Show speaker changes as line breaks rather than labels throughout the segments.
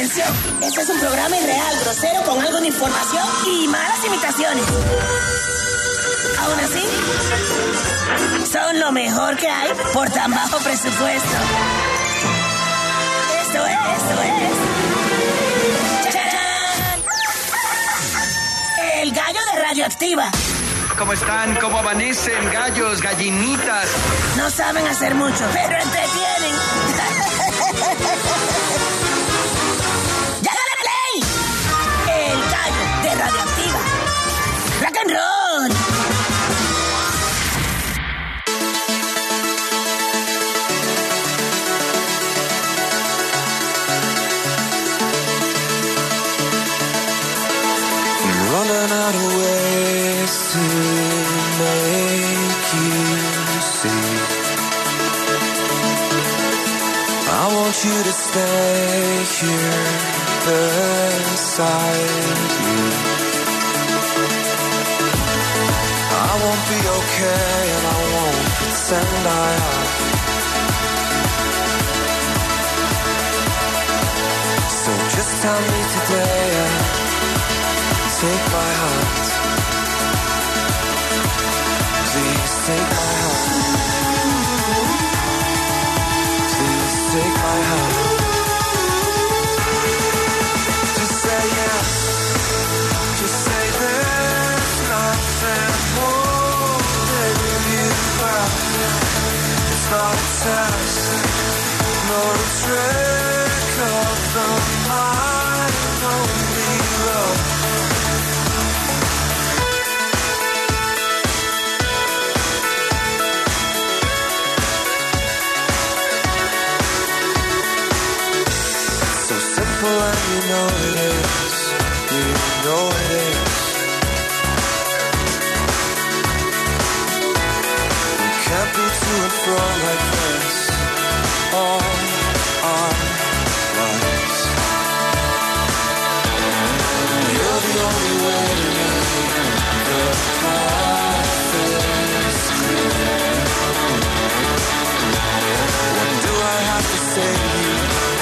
Atención, este es un programa irreal, grosero, con algo de información y malas imitaciones. Aún así, son lo mejor que hay por tan bajo presupuesto. Esto es. ¡Chachán! El gallo de Radioactiva.
¿Cómo están? ¿Cómo amanecen? Gallos, gallinitas.
No saben hacer mucho, pero entretienen. ¡Ya dale play! El gallo de Radioactiva. ¡Rock and roll!
I'm running out of ways to make you see. I want you to stay here beside you. I won't be okay and I won't pretend I am. So just tell me today and take my hand. Please take my hand. Please take my hand. Just say yes. Just say there's nothing holding you back. It's not a test, nor a trick of the mind, only love. And you know it is, you know it is. We can't be to and fro like this all our lives. You're the only way to make the path is clear. What do I have to say to you?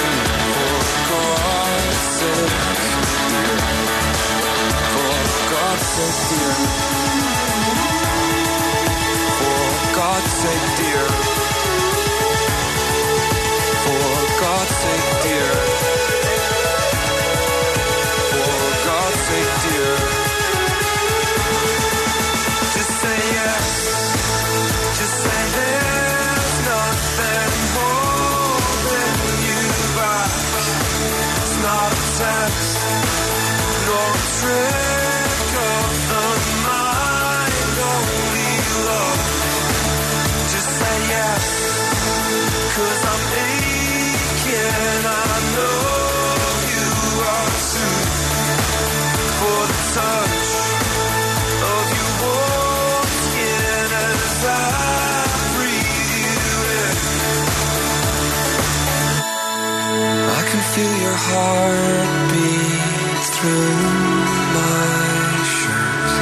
God's sake, dear. For God's sake, dear. For God's sake, dear. For God's sake, dear. Just say yes. Just say there's nothing holding you back. It's not a test, nor a trick of the mind, only love. Just say yes, 'cause I'm aching. I know you are too. For the touch of your warm skin as I breathe you in. I can feel your heartbeat through my shirt.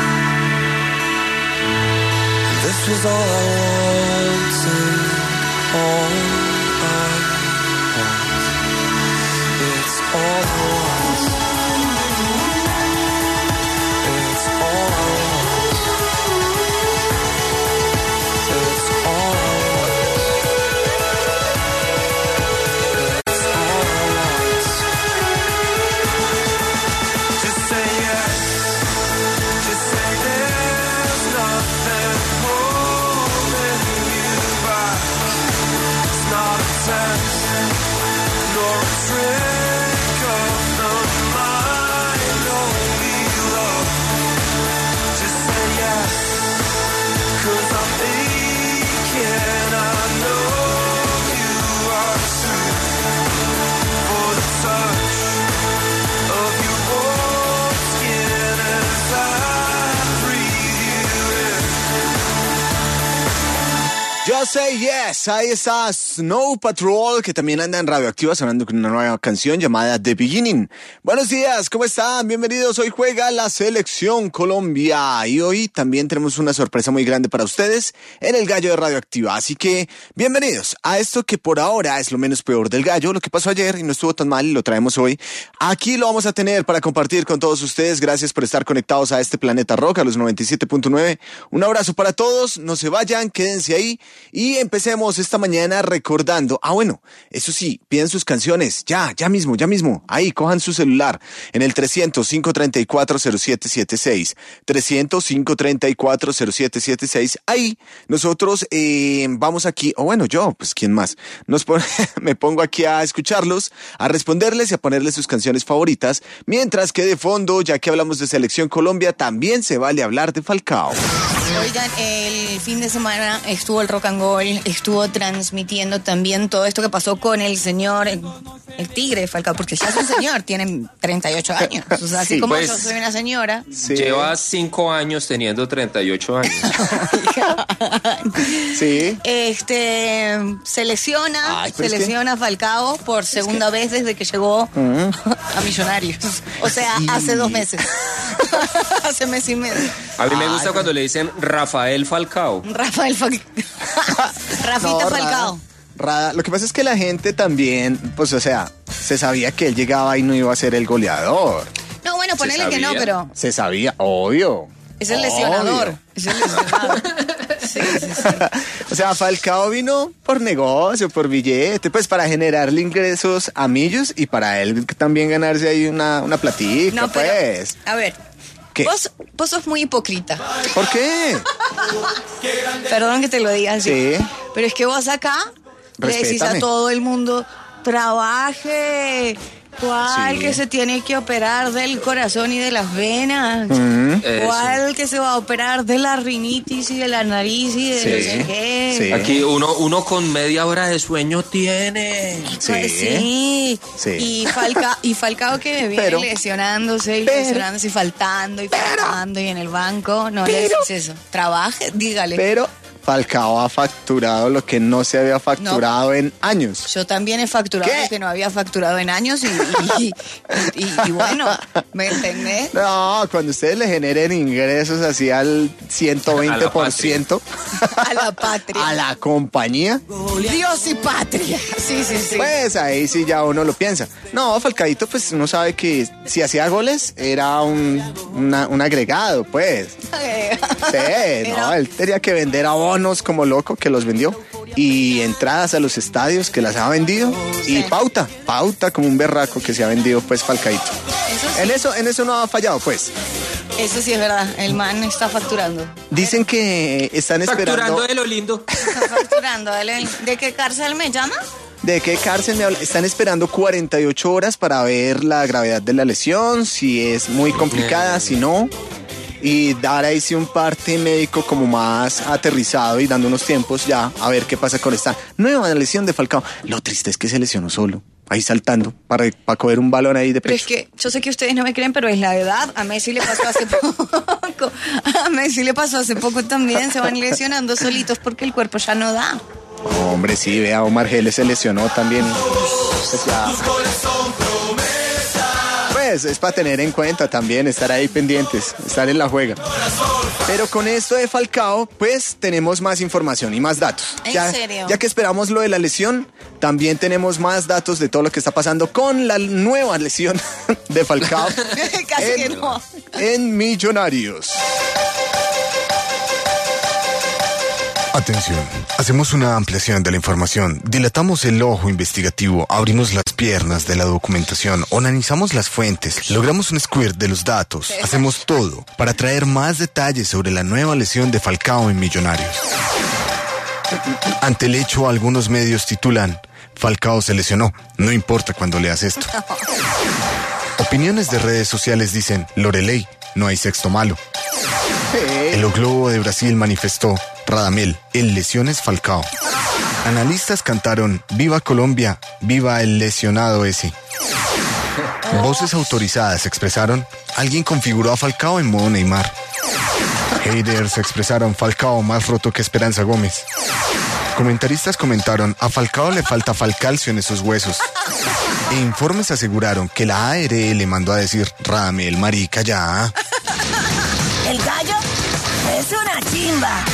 This was all I wanted, all I want. It's all I want. It's all I want. It's all I want. It's all I want. Just say yes. Just say there's nothing holding you back. It's not a test, nor a trick of the mind, only love. Just say yes, 'cause I'm aching. I know you are too. For the touch of your warm skin as I breathe you in.
Just Say Yes, ahí está Snow Patrol, que también anda en Radioactiva sonando con una nueva canción llamada The Beginning. Buenos días, ¿cómo están? Bienvenidos, hoy juega la Selección Colombia y hoy también tenemos una sorpresa muy grande para ustedes en el Gallo de Radioactiva, así que bienvenidos a esto que por ahora es lo menos peor del Gallo, lo que pasó ayer y no estuvo tan mal y lo traemos hoy. Aquí lo vamos a tener para compartir con todos ustedes, gracias por estar conectados a este Planeta Rock, a los 97.9. Un abrazo para todos, no se vayan, quédense ahí. Y empecemos esta mañana recordando, bueno, eso sí, piden sus canciones, ya mismo, ahí, cojan su celular, en el 300-534-0776, 300-534-0776, ahí, nosotros vamos aquí, yo, pues, ¿quién más? Me pongo aquí a escucharlos, a responderles y a ponerles sus canciones favoritas, mientras que de fondo, ya que hablamos de Selección Colombia, también se vale hablar de Falcao.
Oigan, el fin de semana estuvo el Rock and Roll, estuvo transmitiendo también todo esto que pasó con el señor, el tigre Falcao, porque ya es un señor, tiene 38 años. O sea, así como yo soy una señora.
Sí. Lleva 5 años teniendo 38 años.
Sí.
Selecciona Falcao por segunda vez desde que llegó a Millonarios. O sea, hace 2 meses. Hace mes y medio.
A mí me gusta cuando le dicen Rafael Falcao.
Rafita Falcao.
Lo que pasa es que la gente también, pues, o sea, se sabía que él llegaba y no iba a ser el goleador.
No, bueno, ponele que no, pero...
Se sabía, obvio.
Es el lesionador. Sí.
O sea, Falcao vino por negocio, por billete, pues para generarle ingresos a Millos y para él también ganarse ahí una platica, no, pero, pues.
A ver, ¿qué? Vos sos muy hipócrita.
¿Por qué?
Perdón que te lo diga así.
Sí.
Pero es que vos acá le decís a todo el mundo, trabaje... ¿Cuál que se tiene que operar del corazón y de las venas? ¿Cuál que se va a operar de la rinitis y de la nariz y de no sé qué?
Sí. Aquí uno con media hora de sueño tiene.
Sí. Y Falcao que viene lesionándose y faltando y en el banco. No le decís eso. Trabaje, dígale.
Pero Falcao ha facturado lo que no se había facturado en años.
Yo también he facturado lo que no había facturado en años y bueno, ¿me entendés?
No, cuando ustedes le generen ingresos así al 120%.
A la patria.
A la compañía.
Dios y patria. Sí.
Pues ahí sí ya uno lo piensa. No, Falcaito, pues uno sabe que si hacía goles era un agregado, pues. Sí, no, él tenía que vender abonos como loco, que los vendió, y entradas a los estadios que las ha vendido, y pauta como un berraco que se ha vendido, pues, Falcaito. En eso no ha fallado, pues.
Eso sí es verdad, el man está facturando.
Dicen que están esperando...
Facturando de lo lindo.
Está facturando, ¿de qué cárcel me llama?
¿De qué cárcel me habla? Están esperando 48 horas para ver la gravedad de la lesión, si es muy complicada, si no... Y dar ahí sí un parte médico como más aterrizado y dando unos tiempos ya a ver qué pasa con esta nueva lesión de Falcao. Lo triste es que se lesionó solo, ahí saltando para coger un balón ahí de pecho.
Pero es que yo sé que ustedes no me creen, pero es la edad. A Messi le pasó hace poco. A Messi le pasó hace poco también. Se van lesionando solitos porque el cuerpo ya no da.
Hombre, sí, vea, Omar Geles se lesionó también. Pues ya. Pues es para tener en cuenta también, estar ahí pendientes, estar en la juega. Pero con esto de Falcao, pues tenemos más información y más datos.
¿En serio?
Ya que esperamos lo de la lesión, también tenemos más datos de todo lo que está pasando con la nueva lesión de Falcao.
Casi que no.
En Millonarios.
Atención, hacemos una ampliación de la información, dilatamos el ojo investigativo, abrimos las piernas de la documentación, analizamos las fuentes, logramos un squirt de los datos, hacemos todo para traer más detalles sobre la nueva lesión de Falcao en Millonarios. Ante el hecho, algunos medios titulan, Falcao se lesionó, no importa cuando leas esto. Opiniones de redes sociales dicen, Loreley, no hay sexto malo. El O Globo de Brasil manifestó, Radamel, el lesión es Falcao. Analistas cantaron, viva Colombia, viva el lesionado ese. Voces autorizadas expresaron, alguien configuró a Falcao en modo Neymar. Haters expresaron, Falcao más roto que Esperanza Gómez. Comentaristas comentaron, a Falcao le falta falcalcio en esos huesos. E informes aseguraron que la ARL mandó a decir, Radamel, marica, ya.
El gallo es una chimba.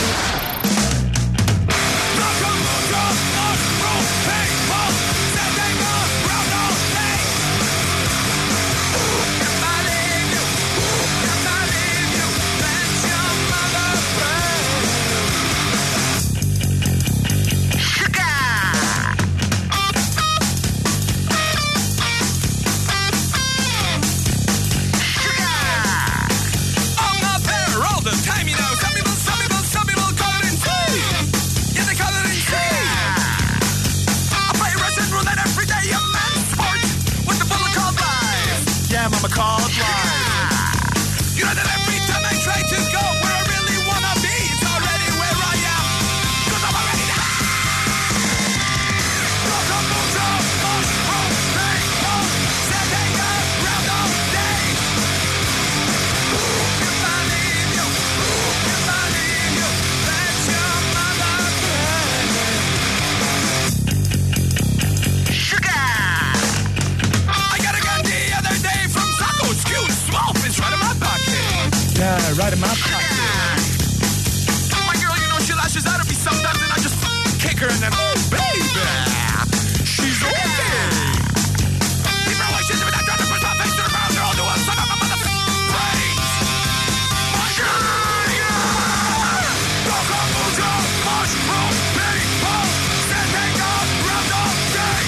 Right in my pocket. My girl, you know she lashes out at me sometimes and I just kick her and then, oh, baby, she's okay. Keep her away, she's with that drop and push my face to the ground. Girl, do a suck on my motherfucking brains. My girl, yeah. Coca, mucho, mushroom, people, standing around all day.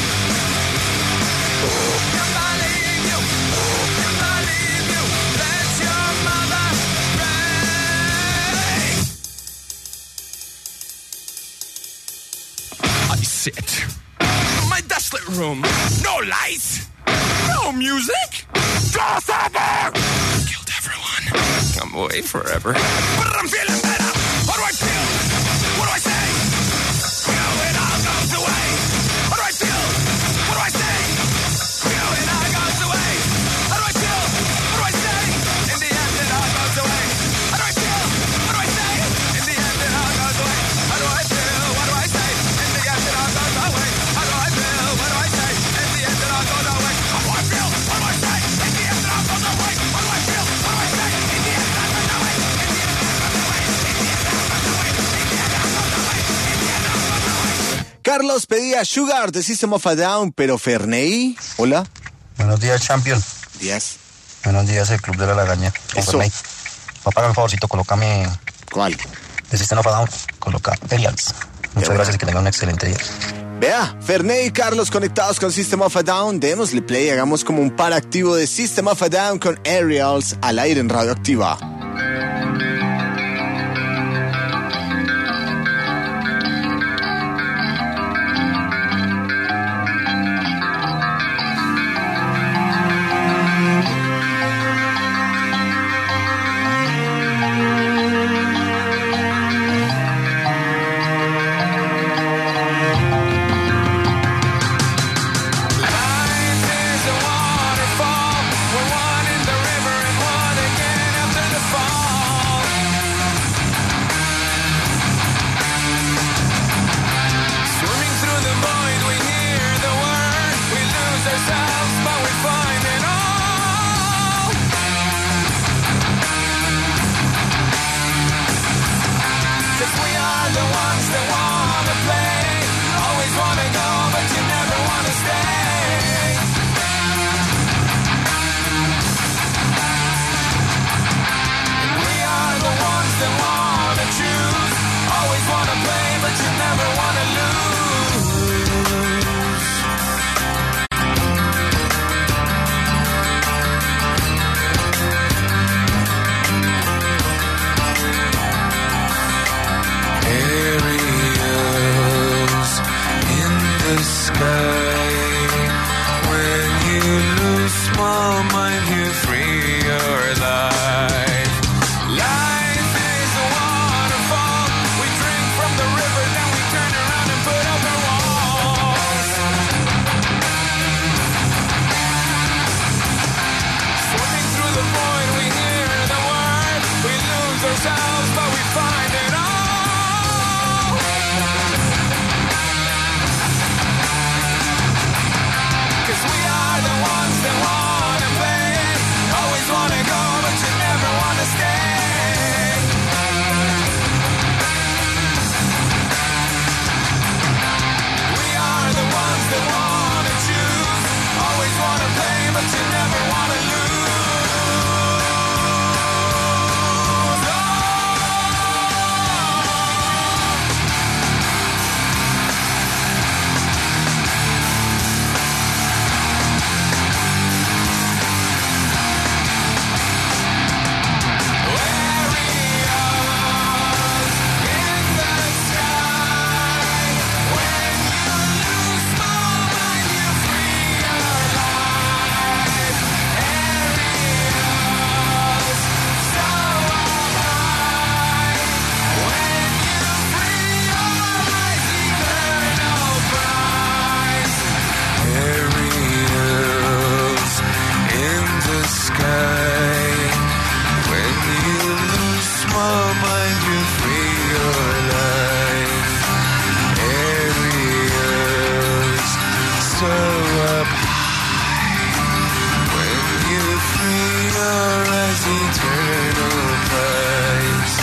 Can believe you, can believe you, let your mother. Sit. My desolate room. No lights. No music. Just over. Killed everyone. I'm away forever. But I'm feeling better. How do I feel? What do I say? You and all goes away. How do I feel? What do I say? You and all goes away. How do I feel? What do I say? In the end, it all goes away. How do I feel? What do I say? In the end, it all goes away. How do I feel? What do I say? In the end, it all goes away. How do I feel? What do I say? In the end, it all goes away. How do I feel? What do I say? In the end, it all goes away. How do I feel? What do I say? In the end, it all goes away. In the end, it all goes away. In the end, it all goes away. In the end, it all goes away. In the end, it all goes away.
Carlos pedía Sugar de System of a Down, pero Ferney, hola.
Buenos días, champion.
Días.
Buenos días, el Club de la Lagaña.
Eso.
Papá, un favorcito, colócame
¿Cuál?
de System of a Down, coloca Imperials. Muchas gracias y que tengan un excelente día.
Vea, Ferney y Carlos conectados con System of a Down. Démosle play, hagamos como un par activo de System of a Down con Aerials al aire en Radioactiva.
Life is a waterfall. We're one in the river and one again after the
eternal place.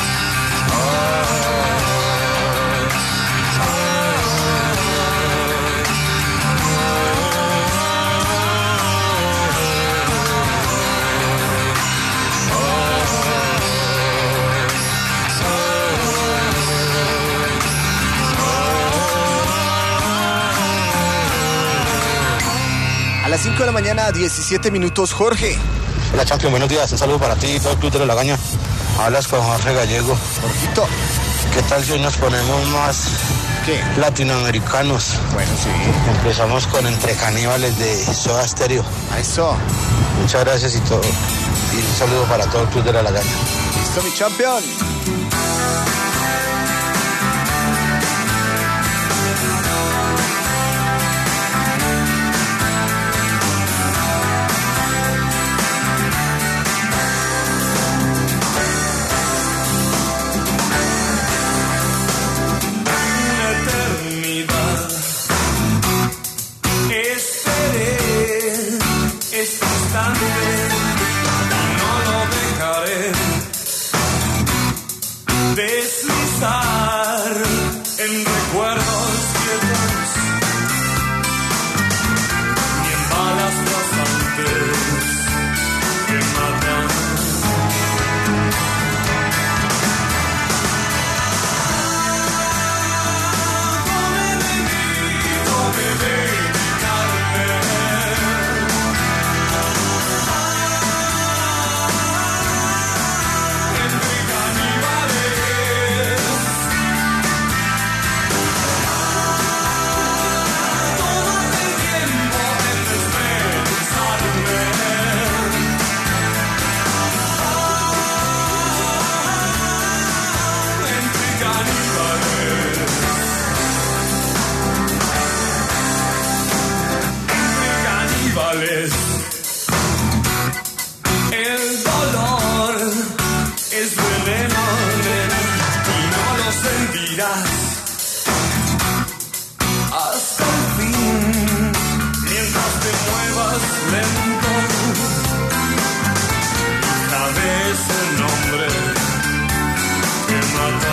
A las 5 de la mañana, 17 minutos, Jorge.
Hola, Champion, buenos días. Un saludo para ti y todo el Club de la Lagaña. Hablas con Jorge Gallego.
Jorgito.
¿Qué tal si hoy nos ponemos más latinoamericanos?
Bueno, sí.
Empezamos con Entre Caníbales de Soda Stereo.
A eso.
Muchas gracias y todo. Y un saludo para todo el Club de la Lagaña.
Listo, mi champion.
Deslizar en recuerdos viejos y en balas rasantes que matan. El dolor es veneno, nena, y no lo sentirás hasta el fin, mientras te muevas lento. Sabes el nombre que mata.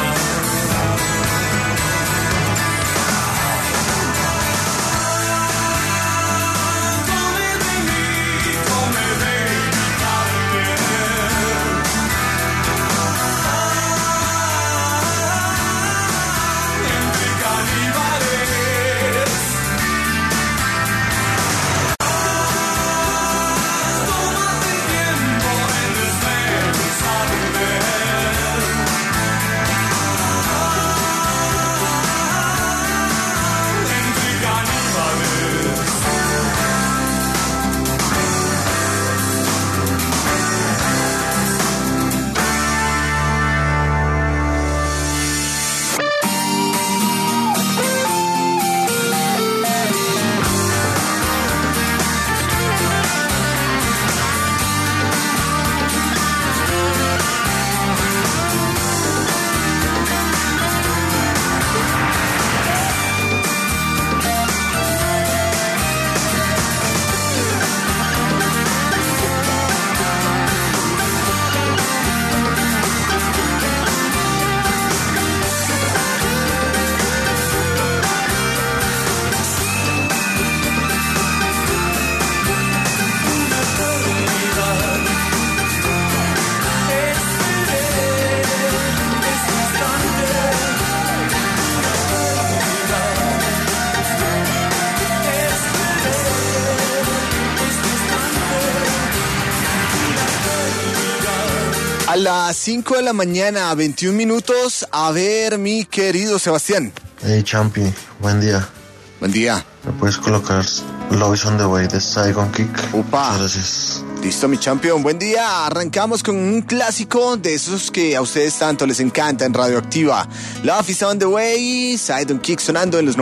A las 5 de la mañana, 21 minutos. A ver, mi querido Sebastián.
Hey, Champi, buen día.
Buen día.
¿Me puedes colocar Love is on the Way de Saigon Kick?
Upa.
Muchas gracias.
Listo, mi champion. Buen día. Arrancamos con un clásico de esos que a ustedes tanto les encanta en Radioactiva. Love is on the Way, Saigon Kick sonando en los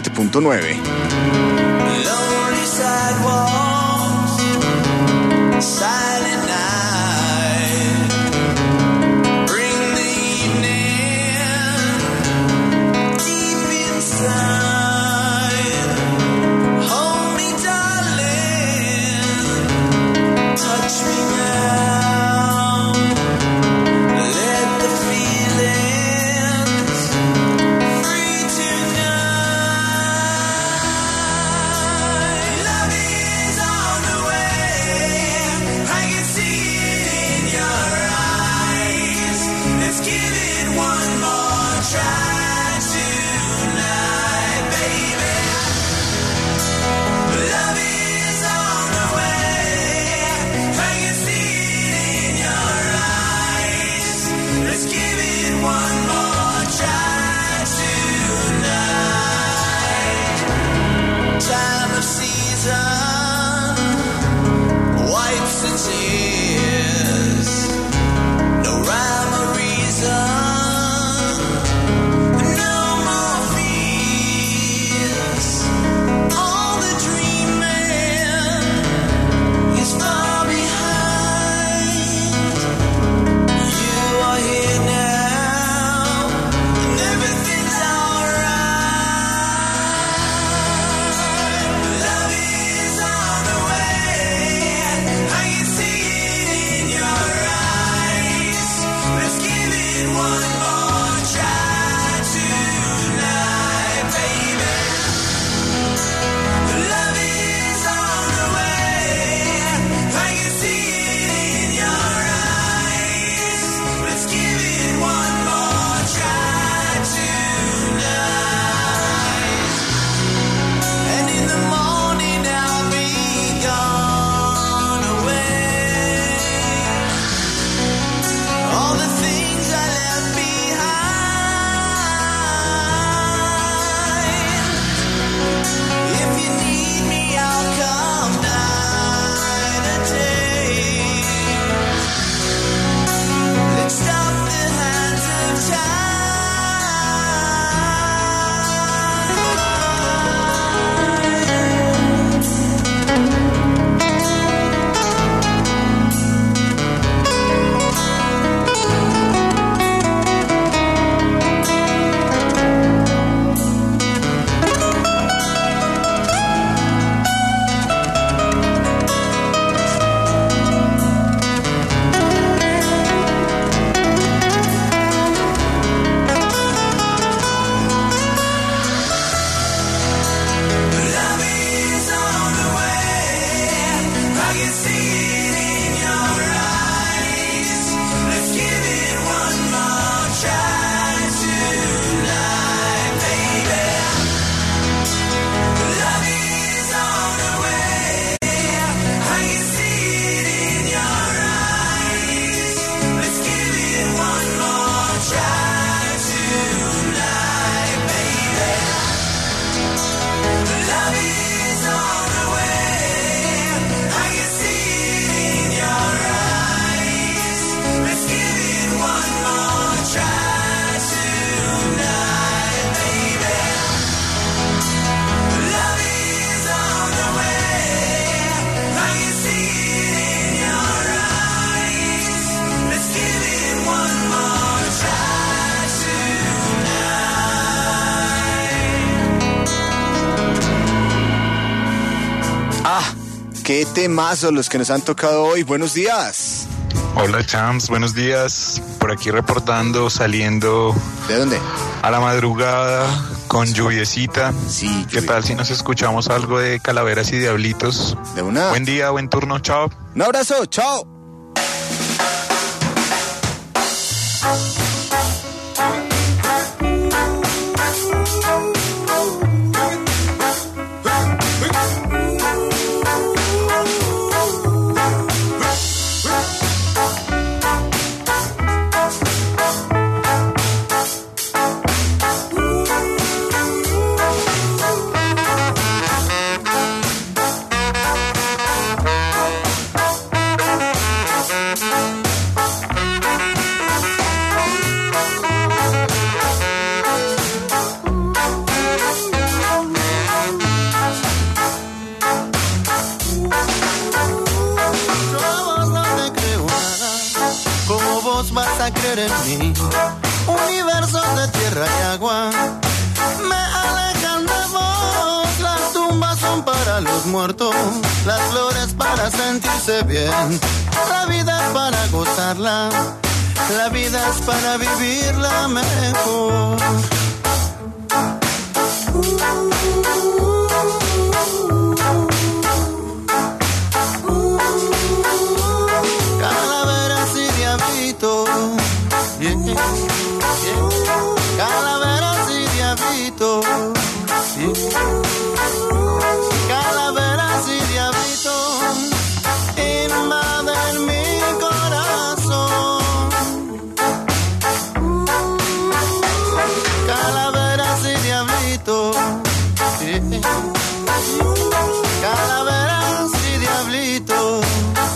97.9.
Silent night, bring the evening deep inside. Hold me, darling, touch me now.
Qué temazos los que nos han tocado hoy. Buenos días.
Hola, Champs, buenos días. Por aquí reportando, saliendo.
¿De dónde?
A la madrugada, con lluviecita.
Sí.
¿Qué tal si nos escuchamos algo de Calaveras y Diablitos?
De una.
Buen día, buen turno, chao.
Un abrazo, chao.
En mí, universos de tierra y agua me alejan de vos. Las tumbas son para los muertos, las flores para sentirse bien. La vida es para gozarla, la vida es para vivirla mejor. Calaveras y diablitos, calaveras y diablitos, calaveras y diablitos invaden mi corazón. Calaveras y diablitos, calaveras y diablitos.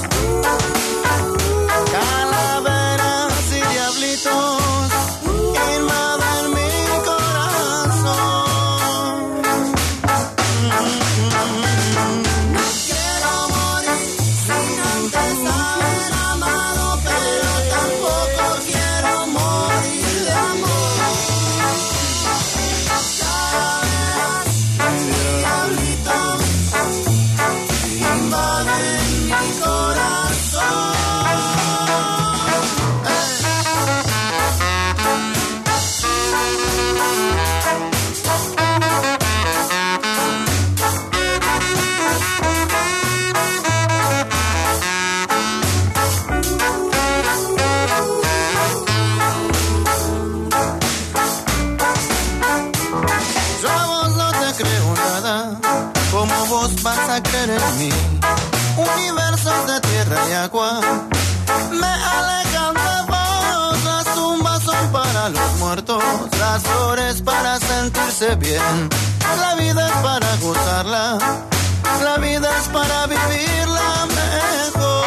En mí, universos de tierra y agua me alejan de vos. Las tumbas son para los muertos, las flores para sentirse bien. La vida es para gozarla, la vida es para vivirla mejor.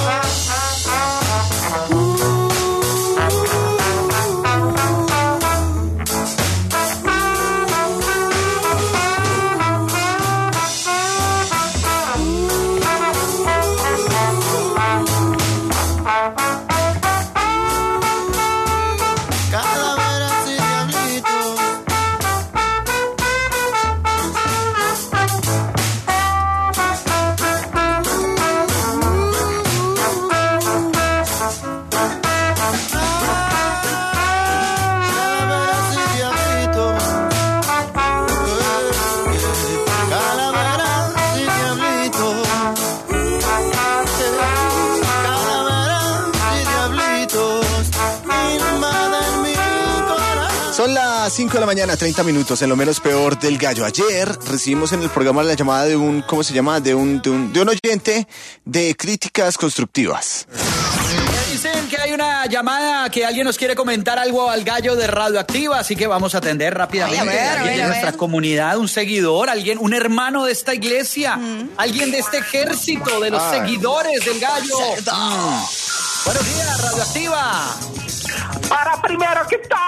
Son las 5 de la mañana, 30 minutos, en lo menos peor del gallo. Ayer recibimos en el programa la llamada de un, ¿cómo se llama? De un oyente de críticas constructivas.
Dicen que hay una llamada, que alguien nos quiere comentar algo al gallo de Radioactiva, así que vamos a atender rápidamente. Alguien de nuestra comunidad, un seguidor, alguien, un hermano de esta iglesia, alguien de este ejército de los seguidores del gallo. Buenos días, Radioactiva.
Para primero que está.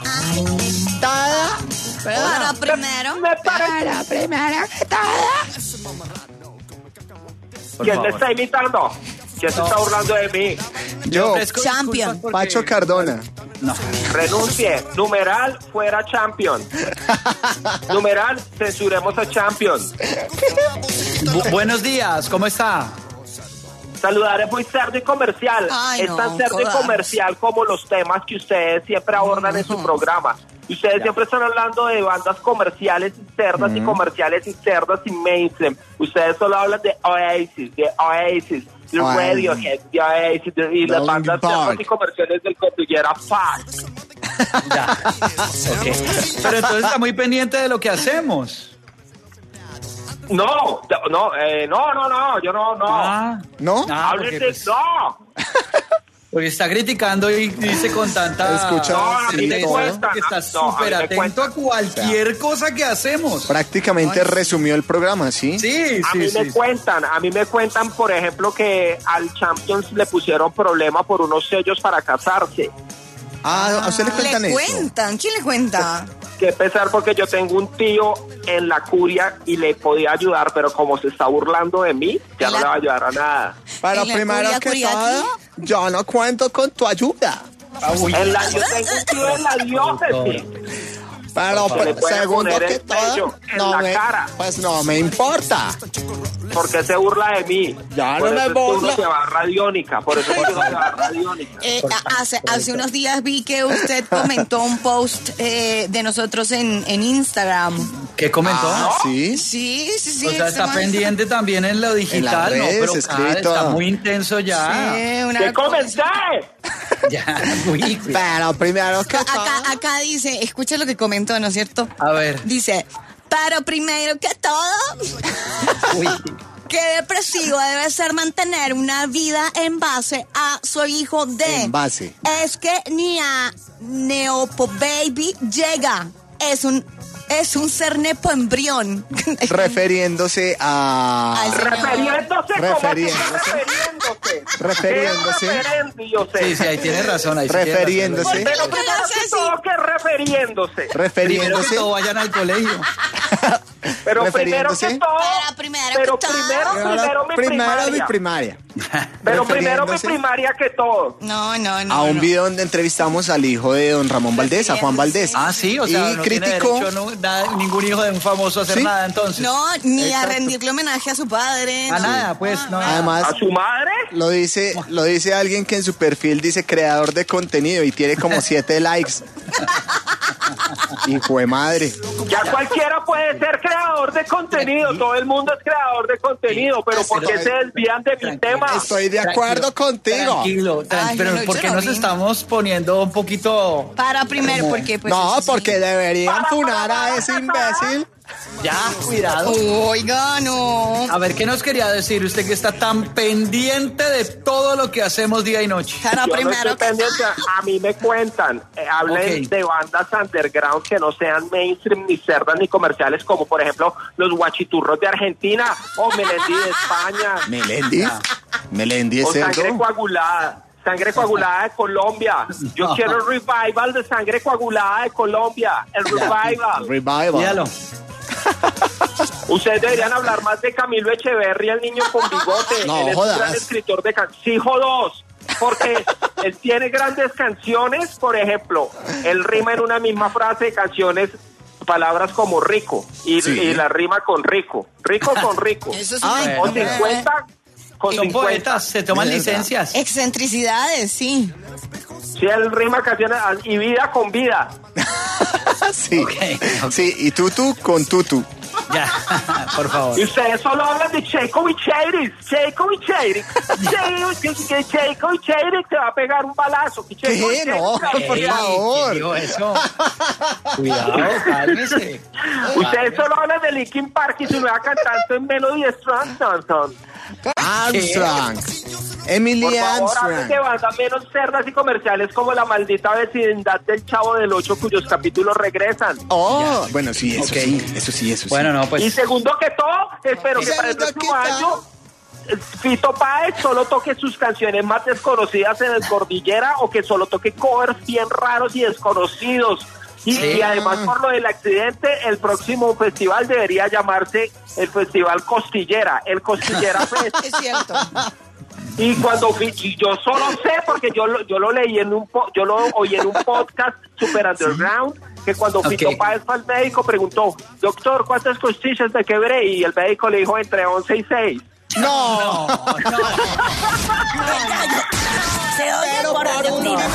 Para primero.
Para primero que todo. ¿Quién me está imitando? ¿Quién se está burlando de mí?
Yo,
Champion.
Pacho Cardona.
No.
Renuncie. Numeral fuera Champion. Numeral censuremos a Champion.
Buenos días, ¿cómo está?
Saludar es muy cerdo y comercial. Es tan cerdo y comercial como los temas que ustedes siempre abordan en su programa. Y ustedes siempre están hablando de bandas comerciales y cerdas y comerciales y cerdas y mainstream. Ustedes solo hablan de Oasis, de Radiohead, de Oasis y las bandas cerdas y comerciales del Cordillera Paz.
Ya. Okay. Pero entonces está muy pendiente de lo que hacemos.
No, yo no.
¿No?
Háblese, no.
Porque está criticando y dice con tanta...
Escucha,
que está súper atento a cualquier cosa que hacemos.
Prácticamente resumió el programa, ¿sí?
Sí.
A mí me cuentan, por ejemplo, que al Champions le pusieron problema por unos sellos para casarse.
¿A usted le cuentan eso?
¿Quién le cuenta?
Qué pesar, porque yo tengo un tío en la curia y le podía ayudar, pero como se está burlando de mí, ya no le va a ayudar a nada.
Pero primero que todo, yo no cuento con tu ayuda.
Yo tengo un tío en la diócesis.
Pero segundo que todo, pues no me importa.
¿Por qué se burla de mí?
Ya no me burla.
Se va radiónica, por eso se va radiónica.
Hace unos días vi que usted comentó un post de nosotros en Instagram.
¿Qué comentó?
Sí.
O sea, está pendiente también en lo digital,
en las redes,
pero está muy intenso ya.
¿Qué comenté?
Ya, muy.
Pero primero que
acá dice, escucha lo que comentó, ¿no es cierto?
A ver.
Dice, pero primero que todo, qué depresivo debe ser mantener una vida en base a su hijo de...
En base.
Es que ni a Neopo Baby llega. Es un ser nepoembrión.
Refiriéndose a... Refiriéndose.
Sí, ahí tiene razón. Ahí
refiriéndose.
Pero primero que todo, que refiriéndose.
Primero que todo, vayan al colegio.
Pero primero que todo... Primero mi primaria. Pero primero mi primaria que todo.
No.
A un video donde entrevistamos al hijo de don Ramón Valdés, a Juan Valdés.
Ah, sí, o sea,
y
no
criticó...
tiene derecho ningún hijo de un famoso a hacer nada, entonces.
No, ni a rendirle homenaje a su padre.
A nada, pues. No.
Además,
¿a su madre?
Lo dice alguien que en su perfil dice creador de contenido y tiene como 7 likes. Hijo de madre.
Ya cualquiera puede ser creador de contenido, todo el mundo es creador de contenido, pero ¿por qué se desvían de mi tema?
Estoy de acuerdo contigo.
Tranquilo, pero ¿por qué nos estamos poniendo un poquito...
Para primero, porque... Pues,
no, porque deberían funar a ese imbécil.
Ya, cuidado.
Oiga, no.
A ver, ¿qué nos quería decir usted que está tan pendiente de todo lo que hacemos día y noche?
Pero
yo
primero
no estoy pendiente, a mí me cuentan, hablen de bandas underground que no sean mainstream, ni cerdas, ni comerciales, como por ejemplo los Guachiturros de Argentina o Melendi de España.
Melendi es
o Sangre Coagulada. Sangre Coagulada de Colombia. Yo quiero el revival de Sangre Coagulada de Colombia. El revival.
Míralo.
Ustedes deberían hablar más de Camilo Echeverría, el niño con bigote.
No,
él es un gran escritor de canciones. Sí, jodos. Porque él tiene grandes canciones. Por ejemplo, él rima en una misma frase de canciones palabras como rico. Y la rima con rico. Rico con rico.
Eso es
o 50...
Son poetas, se toman licencias.
Excentricidades, sí.
Sí, él rima canciones y vida con vida.
Sí,
okay.
Sí, y tutu con tutu.
Ya, por favor.
Y ustedes solo hablan de Checo y Cheiris. Checo y Cheiris te va a pegar un balazo.
¿Qué? No, por favor.
Digo eso. Cuidado, cálmese.
Ustedes solo hablan de Linkin Park y su nueva cantante en Melody Armstrong.
Emily Armstrong.
Hablen de bandas menos cerdas y comerciales como La Maldita Vecindad del Chavo del 8, cuyos capítulos regresan.
Oh, bueno, sí, eso sí.
Bueno, no, pues.
Y segundo que todo, espero que para el próximo año Fito Páez solo toque sus canciones más desconocidas en el Cordillera o que solo toque covers bien raros y desconocidos. Y además, por lo del accidente, el próximo festival debería llamarse el Festival Costillera, el Costillera Fest.
Es cierto.
Y cuando yo solo sé, porque yo lo leí yo lo oí en un podcast super underground, que cuando Fito Páez fue al médico preguntó, doctor, ¿cuántas costillas me quebré? Y el médico le dijo entre 11 y 6.
No.
Se oye por Argentina.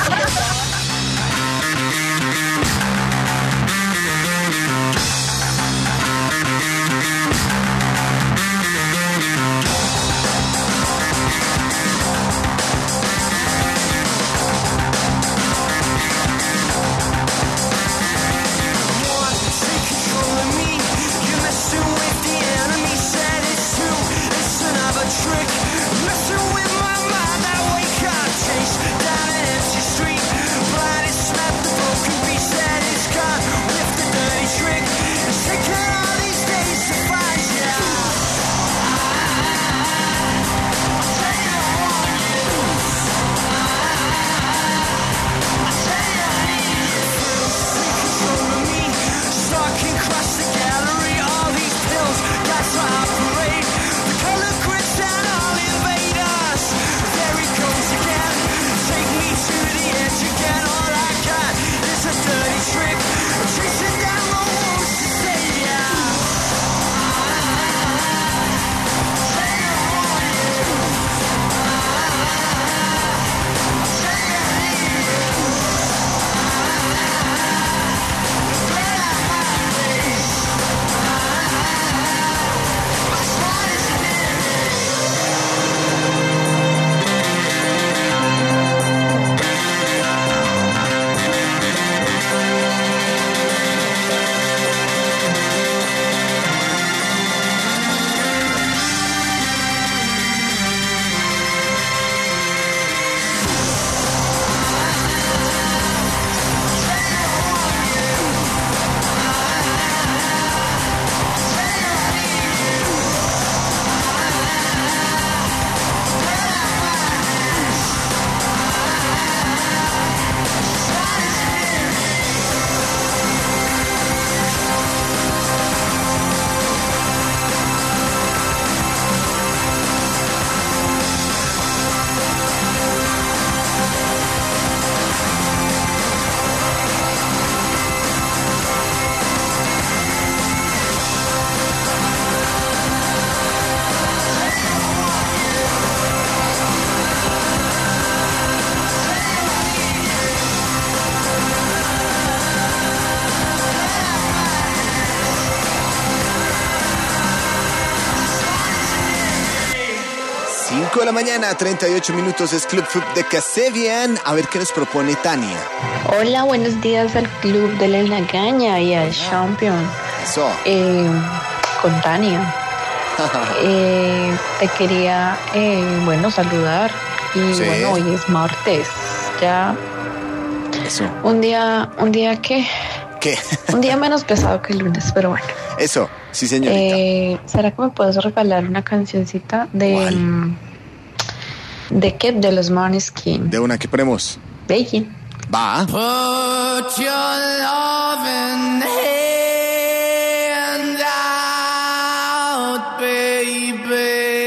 De la mañana, 38 minutos, es Club Fub de Casevian. A ver qué nos propone Tania.
Hola, buenos días al Club de la Lagaña y al Champion.
Eso.
Con Tania. Te quería, saludar. Y
sí.
Bueno, hoy es martes. Ya.
Eso.
Un día ¿qué?
¿Qué?
Un día menos pesado que el lunes, pero bueno.
Eso, sí, señorita.
¿Será que me puedes regalar una cancioncita de... ¿De qué? De los Måneskin.
¿De una que ponemos?
Baking.
Va.
Put your loving hand out, baby,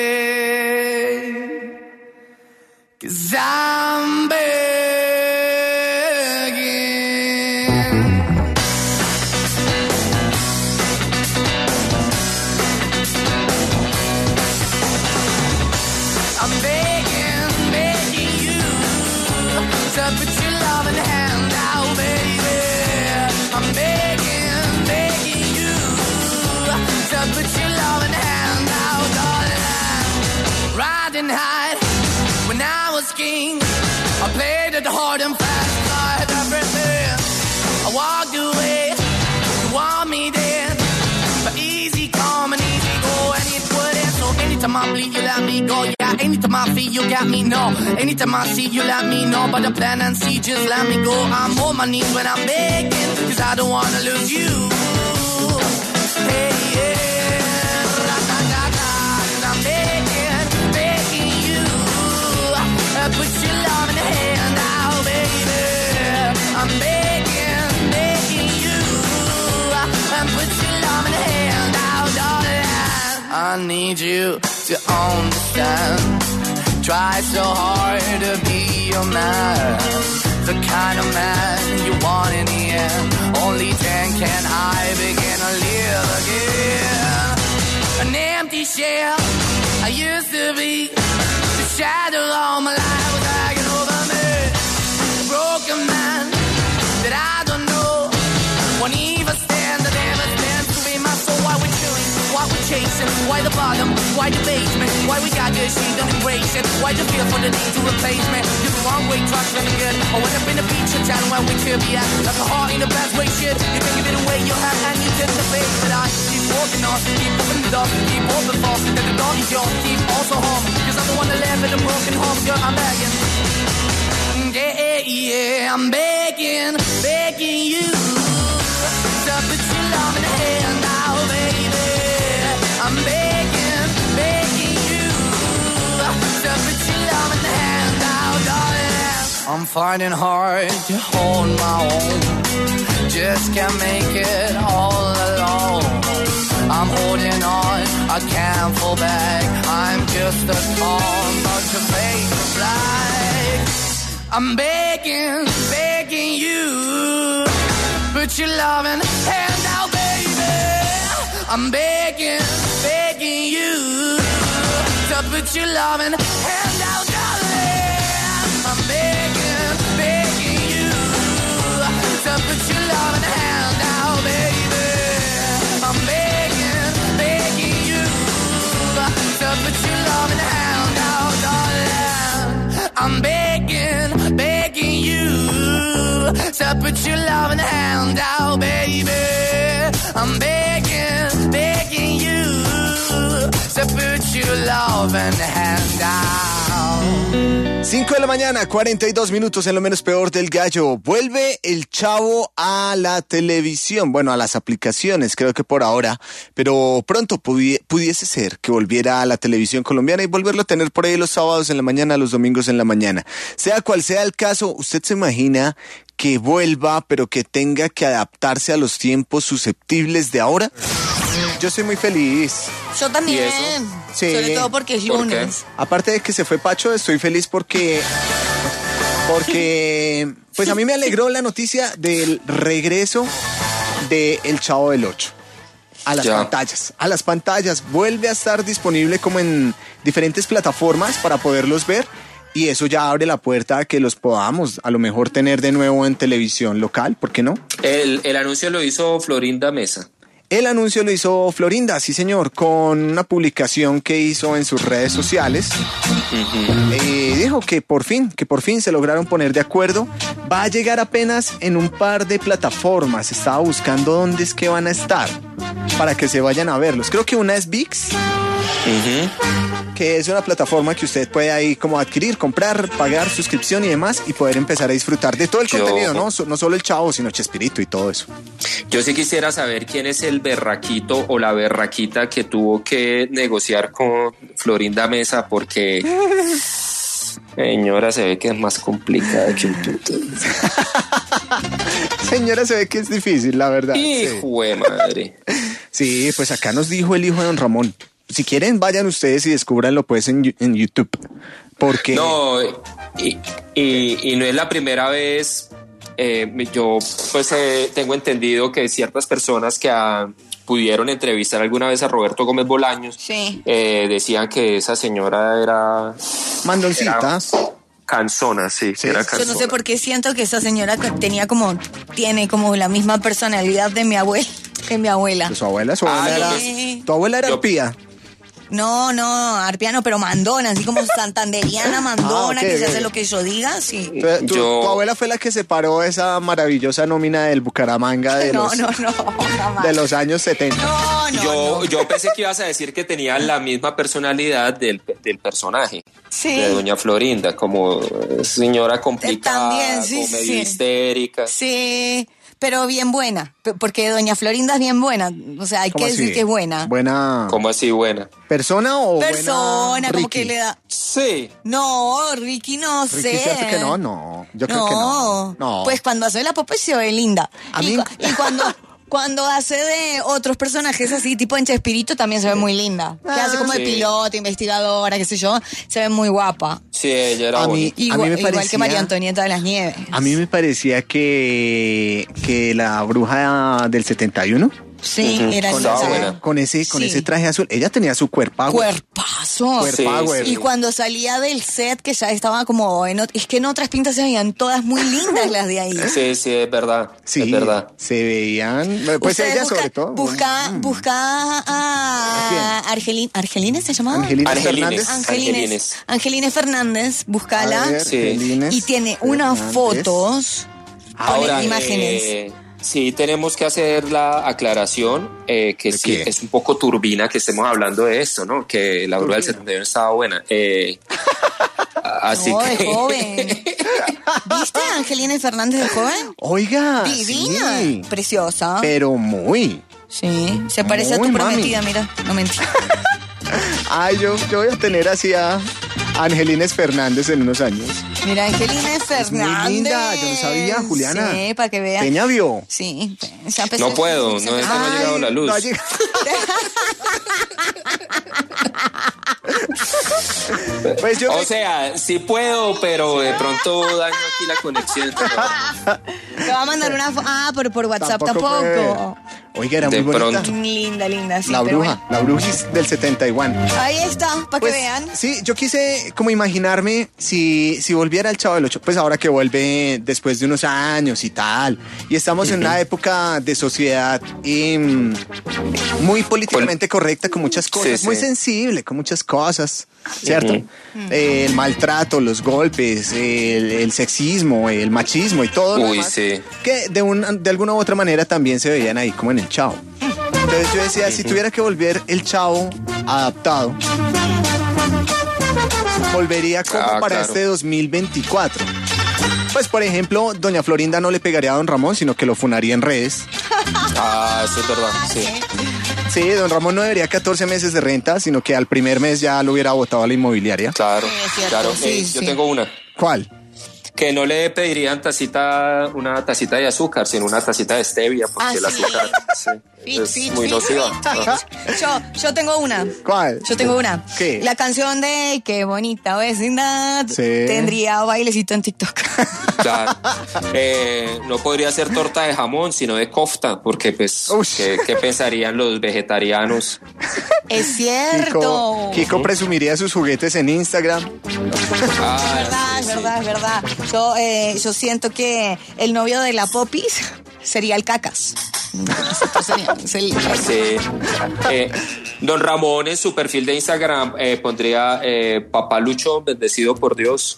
'cause I'm begging. I'm begging you to put your loving hand out, baby. I'm begging you to put your loving hand out, darling. Riding high when I was king, I played it hard and fast, I had everything. I walked away, you want me then, but easy come and easy go, and it wouldn't. So anytime I bleed, you let me go. Yeah, anytime I feel, you got me, no. Anytime I see, you let me know. But the plan and see, just let me go. I'm on my knees when I'm begging, 'cause I don't wanna lose you. Hey, yeah, ra-da-da-da. 'Cause I'm begging you. Put your love in the hand out, baby. I'm begging you. Put your love in the hand out, darling. I need you to understand. Try so hard to be your man.
the kind of man you want in the end. Only then can I begin to live again. An empty shell I used to be. The shadow all my life was hanging over me. A broken man that I don't know. Won't even stand, I never stand to be my soul. Why we chilling? Why we chasing? Why the bottom? Why the basement? Why we got good, she don't embrace it? Why the feel for the need to replace me? You're the wrong way, try feeling good. I went up in the feature town where we could be at. Like a heart in the best way, shit. You can give it away, you have, and you take the bait. But I keep walking on, keep moving the dog, keep open for that the dog is yours, keep also home. Cause I'm the one that live in a broken home, girl, I'm begging. Yeah, I'm begging, begging you to put your love in the hand now, baby. I'm begging, begging you to put your love in the hand now, darling. I'm finding hard to hold my own. Just can't make it all alone. I'm holding on, I can't fall back. I'm just a call, but your face is black. I'm begging, begging you, put your loving hand out, baby. I'm begging, begging you, to put your loving hand out, darling. I'm begging, begging you, to put your loving hand out, baby. I'm begging, begging you, to put your loving hand out, darling. I'm begging, begging you, to put your loving hand out, baby. I'm begging, begging you, to put your loving hand out.
5 de la mañana, 42 minutos en lo menos peor del gallo. Vuelve el Chavo a la televisión, bueno, a las aplicaciones, creo que por ahora, pero pronto pudiese ser que volviera a la televisión colombiana y volverlo a tener por ahí los sábados en la mañana, los domingos en la mañana. Sea cual sea el caso, ¿usted se imagina que vuelva, pero que tenga que adaptarse a los tiempos susceptibles de ahora? Yo soy muy feliz.
Yo también.
Sí.
Sobre todo porque es lunes.
Aparte de que se fue Pacho, estoy feliz porque pues a mí me alegró la noticia del regreso de El Chavo del Ocho a las pantallas. A las pantallas vuelve a estar disponible como en diferentes plataformas para poderlos ver. Y eso ya abre la puerta a que los podamos a lo mejor tener de nuevo en televisión local, ¿por qué no?
El anuncio lo hizo Florinda Mesa.
El anuncio lo hizo Florinda, sí señor, con una publicación que hizo en sus redes sociales. Dijo que por fin se lograron poner de acuerdo. Va a llegar apenas en un par de plataformas. Estaba buscando dónde es que van a estar para que se vayan a verlos. Creo que una es ViX. Que es una plataforma que usted puede ahí como adquirir, comprar, pagar suscripción y demás y poder empezar a disfrutar de todo el contenido, ¿no? No solo el Chavo, sino Chespirito y todo eso.
Yo sí quisiera saber quién es el berraquito o la berraquita que tuvo que negociar con Florinda Mesa porque... Señora, se ve que es más complicada que un tuto.
Señora, se ve que es difícil, la verdad.
Hijo de madre.
Sí, pues acá nos dijo el hijo de don Ramón. Si quieren, vayan ustedes y descúbranlo pues en YouTube. Porque...
No, y no es la primera vez. Yo pues tengo entendido que ciertas personas que pudieron entrevistar alguna vez a Roberto Gómez Bolaños, decían que esa señora era...
Mandoncitas.
Cansona, sí. Era cansona.
Yo no sé por qué siento que esa señora tiene como la misma personalidad de mi abuela. Que mi abuela.
¿Tu abuela era? ¿Tu abuela era arpía?
No, arpiano, pero mandona, así como santanderiana mandona, que se hace lo que yo diga, sí.
¿Tu abuela fue la que separó esa maravillosa nómina del Bucaramanga de los años 70?
Yo pensé que ibas a decir que tenía la misma personalidad del personaje.
Sí.
De doña Florinda, como señora complicada,
también, sí,
como medio histérica.
Sí. Pero bien buena, porque doña Florinda es bien buena, o sea, hay que decir que es buena.
Buena.
¿Cómo así buena?
¿Persona o
buena, como que le da...
Sí.
No, Ricky no
Ricky,
sé.
¿cierto que no? No, yo creo que no.
Pues cuando hace la Popeye se ve linda. Y cuando... Cuando hace de otros personajes así, tipo en Chespirito, también se ve muy linda. Que hace como de piloto, investigadora, qué sé yo. Se ve muy guapa.
Sí, ella era bonita.
Igual que María Antonieta de las Nieves.
A mí me parecía que la bruja del 71...
Sí, era
con ese traje azul. Ella tenía su cuerpazo.
Y cuando salía del set, que ya estaba como... es que en otras pintas se veían todas muy lindas las de ahí.
Sí, es verdad.
Sí,
es verdad.
Se veían... Pues ella sobre todo.
Busca a ¿Argelines se llamaba? Angelines Fernández, búscala. Y tiene unas fotos con imágenes.
Sí, tenemos que hacer la aclaración que sí, es un poco turbina que estemos hablando de esto, ¿no? Que la bruja del 71 estaba buena. Así que...
de joven. ¿Viste a Angelina Fernández de joven?
Oiga,
divina,
sí.
Preciosa.
Pero muy.
Sí, se parece a tu prometida, mira. No mentí.
Ay, yo voy a tener así a Angelines Fernández en unos años.
Mira, Angelines Fernández.
Muy linda, yo no sabía, Juliana.
Sí, para que veas.
Peña vio.
Sí.
No puedo, no ha llegado la luz. No ha llegado. Pues o sea, sí puedo, pero de pronto daño aquí la conexión.
Te va a mandar una foto. Pero por WhatsApp tampoco.
Oiga, era muy bonita.
Linda, sí.
La bruja del 71.
Ahí está, para que vean.
Sí, yo quise como imaginarme si volviera el Chavo del Ocho, pues ahora que vuelve después de unos años y tal. Y estamos en una época de sociedad muy políticamente correcta con muchas cosas, muy sensible con muchas cosas, ¿cierto? El maltrato, los golpes, el sexismo, el machismo y todo lo demás, que de alguna u otra manera también se veían ahí como en el Chavo. Entonces yo decía, si tuviera que volver el Chavo adaptado, volvería como para este 2024. Pues, por ejemplo, doña Florinda no le pegaría a don Ramón, sino que lo funaría en redes.
Eso es verdad, sí.
Sí, don Ramón no debería 14 meses de renta, sino que al primer mes ya lo hubiera botado a la inmobiliaria.
Claro, claro. Yo tengo una.
¿Cuál?
Que no le pedirían una tacita de azúcar, sino una tacita de stevia, porque el azúcar es muy nociva.
Yo tengo una.
¿Cuál?
Yo tengo una.
¿Qué?
La canción de Qué bonita vecindad tendría bailecito en TikTok.
Claro. No podría ser torta de jamón, sino de kofta, porque pues, ¿qué pensarían los vegetarianos?
Es cierto.
Kiko presumiría sus juguetes en Instagram.
Es verdad. Yo siento que el novio de la Popis sería el Cacas.
Sí. Don Ramón en su perfil de Instagram pondría papá Lucho, bendecido por Dios.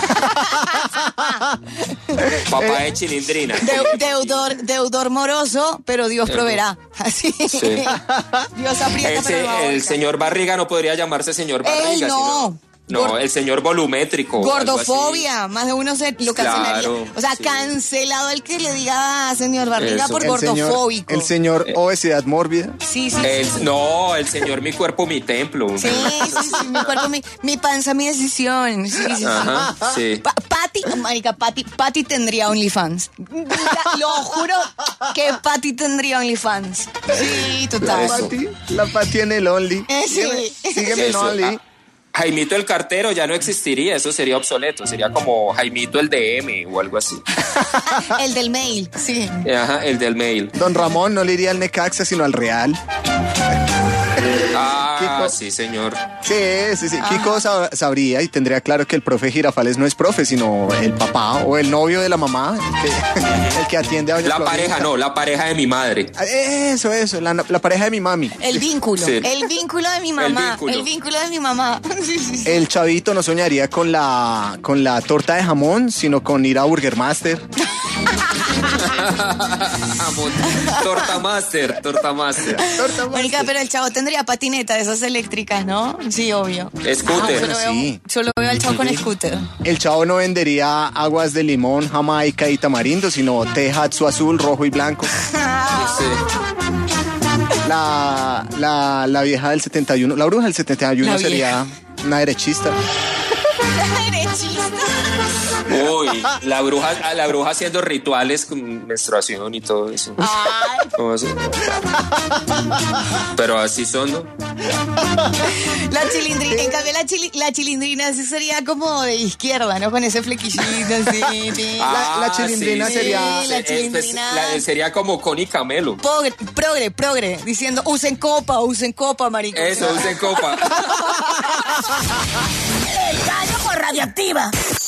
Papá de Chilindrina.
Deudor moroso, pero Dios proveerá. Así.
Sí.
Dios aprieta, pero no
el señor Barriga no podría llamarse señor Barriga. No, el señor volumétrico.
Gordofobia, más de uno lo cancelaría. O sea, cancelado el que le diga señor Barriga por gordofóbico.
El señor obesidad mórbida.
Sí.
El señor mi cuerpo, mi templo.
Sí, mi cuerpo, mi panza, mi decisión. Sí.
Ajá, sí.
Patty tendría OnlyFans. Lo juro que Patty tendría OnlyFans. Sí, total.
La Patty en el Only. Sígueme en Only.
Jaimito el cartero ya no existiría, eso sería obsoleto, sería como Jaimito el DM o algo así.
El del mail, sí.
Ajá, el del mail.
Don Ramón no le iría al Necaxa, sino al Real.
Kiko, sí, señor.
Sí. Kiko sabría y tendría claro que el profe Girafales no es profe, sino el papá o el novio de la mamá, el que atiende a
la pareja, la pareja de mi madre.
Eso, la pareja de mi mami.
El vínculo, el vínculo de mi mamá. El vínculo de mi mamá. Sí.
El chavito no soñaría con la torta de jamón, sino con ir a Burger Master.
Torta Master.
Mónica, pero el chavo tendría patineta de esas eléctricas, ¿no? Sí, obvio.
Scooter.
Yo lo veo al chavo con scooter.
El chavo no vendería aguas de limón, jamaica y tamarindo, sino Tehatsu azul, rojo y blanco.
Sí.
La vieja del 71, la bruja del 71 sería una derechista.
Uy, la bruja haciendo rituales con menstruación y todo eso. ¿Cómo así? Pero así son, ¿no?
La chilindrina, en cambio la chilindrina sí sería como de izquierda, ¿no? Con ese flequillito así.
La chilindrina sería...
Sí, la chilindrina.
Sería como Connie Camelo.
Progre, diciendo usen copa, marico.
Eso, usen copa.
El gallo por Radioactiva.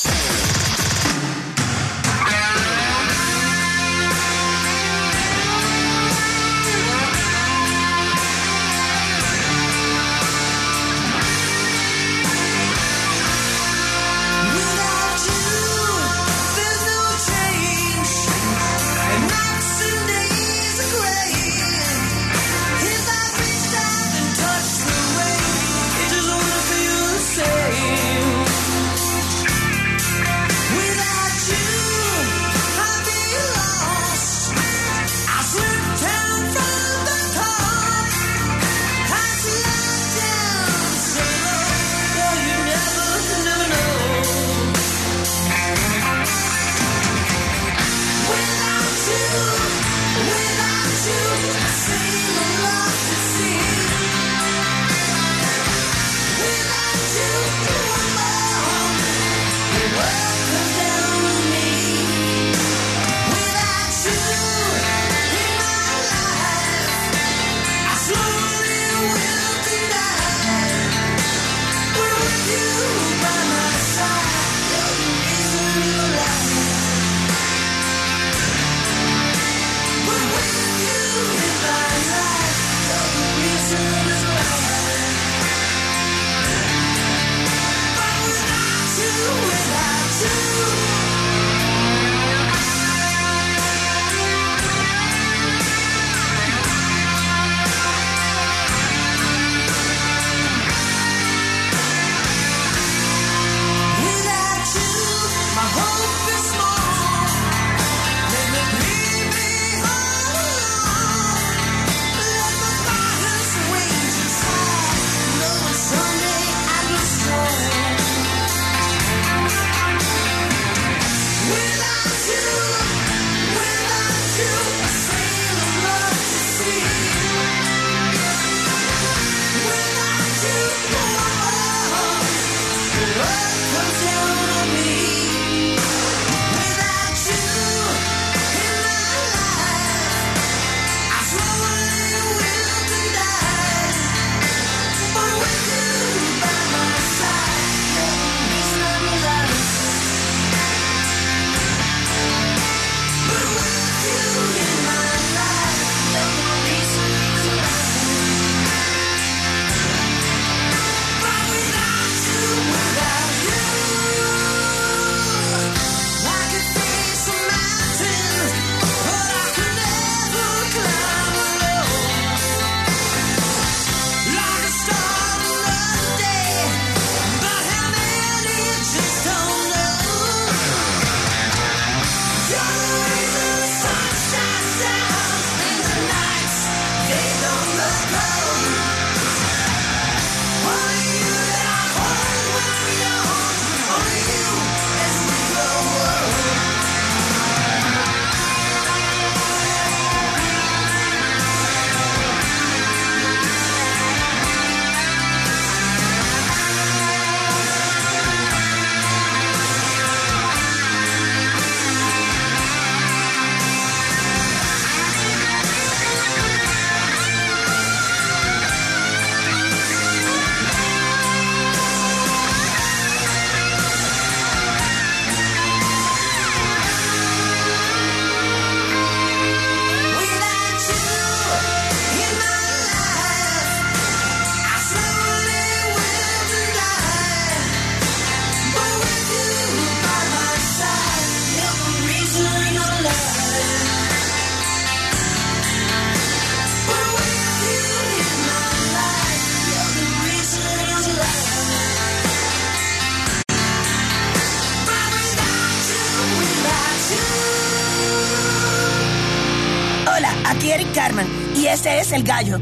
Aquí Eric Carmen y ese es El Gallo.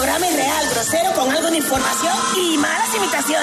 programa irreal, grosero, con algo de información y malas imitaciones.